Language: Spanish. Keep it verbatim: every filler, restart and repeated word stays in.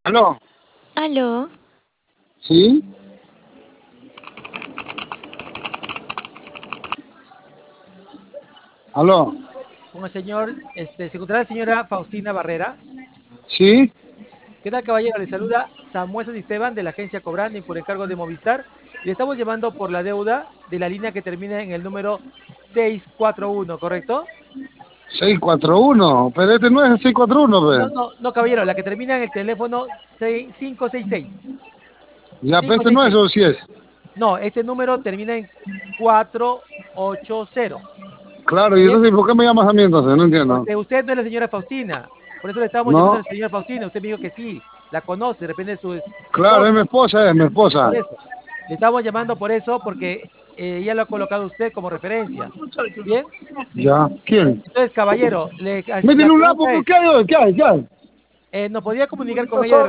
¿Aló? Aló, ¿Sí? ¿Aló? Con el señor, este, se encontrará la señora Faustina Barrera. ¿Sí? ¿Qué tal, caballero? Le saluda Samuel Santisteban de la agencia Cobrani por encargo de Movistar. Le estamos llamando por la deuda de la línea que termina en el número seiscientos cuarenta y uno, ¿correcto? seiscientos cuarenta y uno, pero este no es el seiscientos cuarenta y uno, No, pe. no, no, caballero, la que termina en el teléfono seis- cinco seis seis. Ya, pero este no es, cinco seis seis. o sí es. No, este número termina en cuatrocientos ochenta. Claro, y Bien, entonces, ¿por qué me llamas a mí entonces? No entiendo. porque usted no es la señora Faustina. Por eso le estábamos llamando a No, la señora Faustina. Usted me dijo que sí, la conoce, de repente es su es- claro, es mi esposa. esposa, es mi esposa. Por eso. Le estamos llamando por eso, porque eh, ella lo ha colocado usted como referencia. Bien. Ya, ¿quién? Entonces, caballero, le- la Métele un lapo, pregunta ¿por es, qué hay? ¿Qué hay? ¿Qué hay? eh, ¿nos podría comunicar con ella de